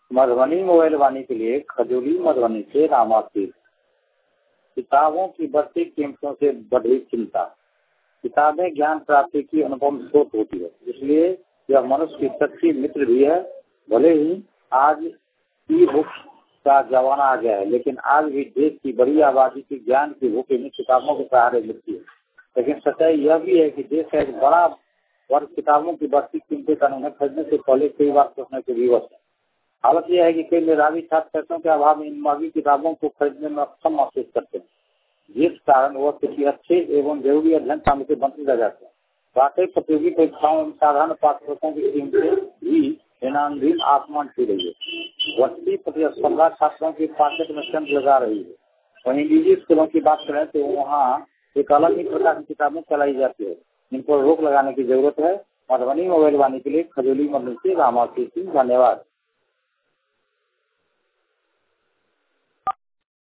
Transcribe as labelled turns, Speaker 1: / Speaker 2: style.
Speaker 1: Madhubani mobile वाणी के लिए खजूली मधुबनी से रामाशीष। किताबों की बढ़ती कीमतों से बढ़ी चिंता। किताबें ज्ञान प्राप्ति की अनुपम स्रोत होती है, इसलिए यह मनुष्य की सच्ची मित्र भी है। भले ही आज ई बुक का जमाना आ गया है, लेकिन आज भी देश की बड़ी आबादी की ज्ञान की भूख इन किताबों के सहारे मिलती है। लेकिन सच्चाई यह भी है कि देश का एक बड़ा वर्ग किताबों की बढ़ती कीमतें कानून खरीदने से पहले कई बार सोचने के विवश है। हालत यह है कि कई मेधावी छात्र पैसों के अभाव में इन महंगी किताबों को खरीदने में अक्षम महसूस करते हैं, जिस कारण वह किसी अच्छे एवं जरूरी अध्ययन सामने से वंचित रह जाते हैं। वाकई प्रतियोगी परीक्षाओं में साधारण पाठ्यपुस्तकों की कीमतें भी दिनानुदिन आसमान छू रही है। बढ़ती प्रतिस्पर्धा छात्रों की पाठ्यक्रम में चंद लगा रही है। वहीं निजी स्कूलों की बात करें तो वहाँ एक अलग ही प्रकार की किताबें चलाई जाती है, इन पर रोक लगाने की जरूरत है। मधुबनी मोबाइल वाणी के लिए खजूली मधुबनी से रामाशीष। धन्यवाद।